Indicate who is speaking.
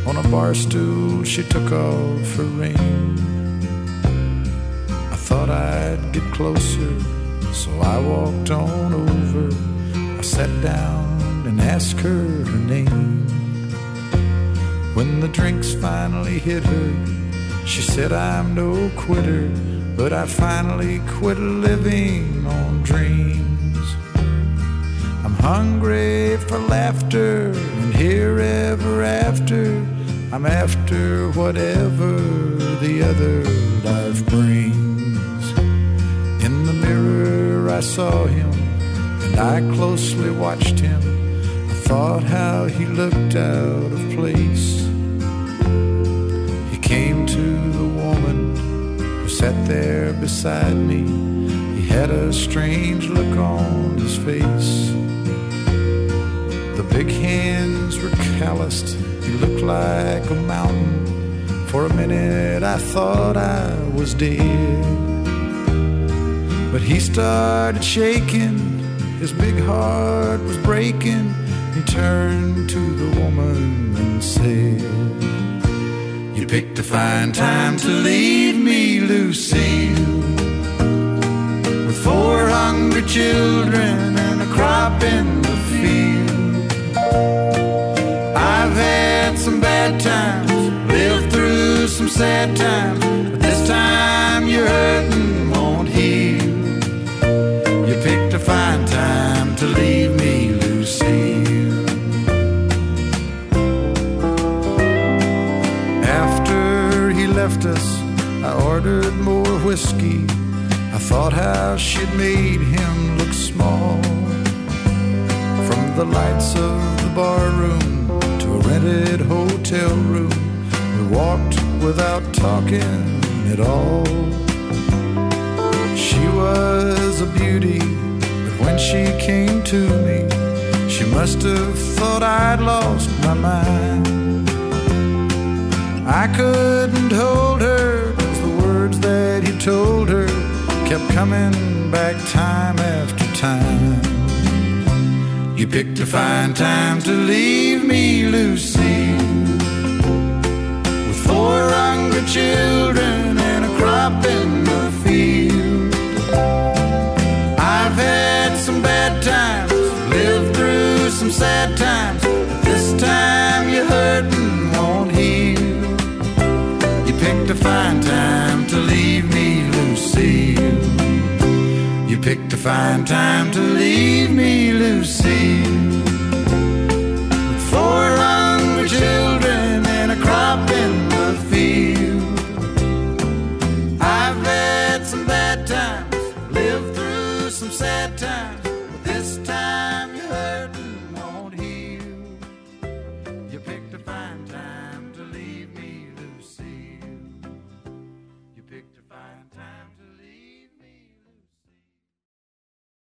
Speaker 1: On a bar stool she took off her ring. I thought I'd get closer, so I walked on over. I sat down and asked her her name. When the drinks finally hit her, she said, I'm no quitter, but I finally quit living on dreams. I'm hungry for laughter, and here ever after, I'm after whatever the other life brings. In the mirror I saw him, and I closely watched him. I thought how he looked out of place. He came to the woman who sat there beside me. He had a strange look on his face. The big hands were calloused. He looked like a mountain. For a minute I thought I was dead. But he started shaking. His big heart was breaking. He turned to the woman and said, You picked a fine time to leave me, Lucille, with 4 hungry children and a crop in the field. I've had some bad times, lived through some sad times, but this time your hurting won't heal. You picked a fine time to leave me, Lucille. After he left us, I ordered more whiskey. I thought how she'd made him look small. From the lights of the bar room to a rented hotel room, we walked without talking at all. She was a beauty, but when she came to me, she must have thought I'd lost my mind. I couldn't hold her, 'cause the words that he told her kept coming back time after time. You picked a fine time to leave me, Lucille, with 4 hungry children and a crop in the field. I've had some bad times, lived through some sad times, but this time your hurting won't heal. You picked a fine time to leave me, Lucille. You picked a fine time to leave me, Lucille.